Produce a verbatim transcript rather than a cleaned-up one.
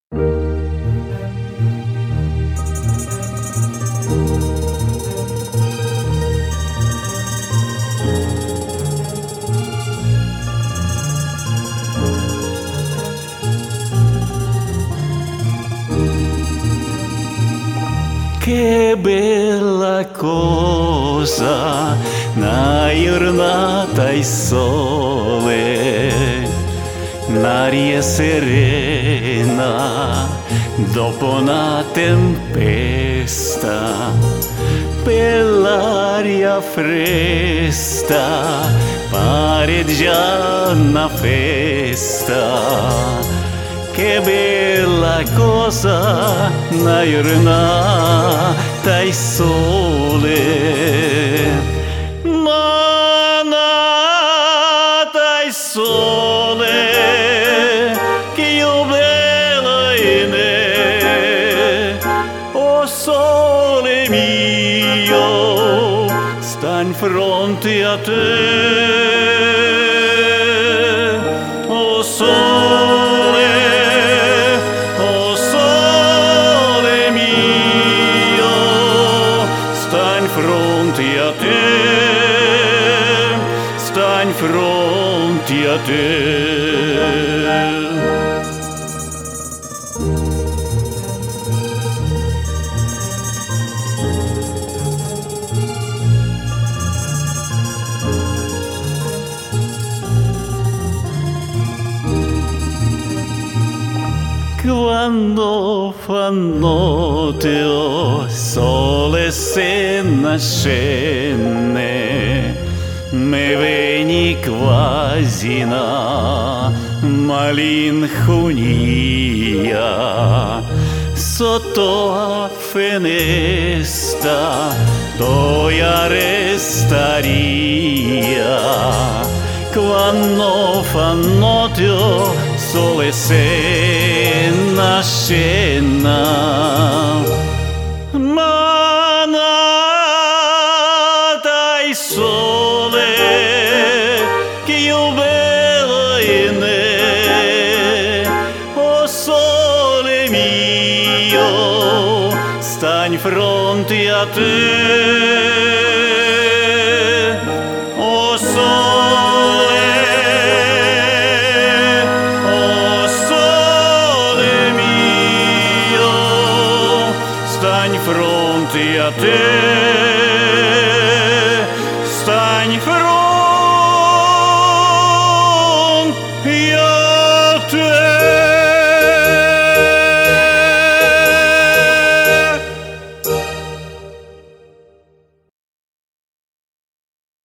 Che bella cosa, una giornata di sole, un'aria serena dopo una tempesta, per l'aria fresca pare già una festa. Che bella cosa, una giornata di sole, manata di sole, che io bella in me, o sole mio, sta in fronte a te, o sole. Fronte a te, sta in fronte a te. Quando fa notte o sole se nascenne, me veni quasi una malinconia. Sotto a finestra toia restaria. Quando fa notte o sole se nascena, manata di sole, che io bella in me, o sole mio, sta in fronte a te, o sole. Sta in fronte a te.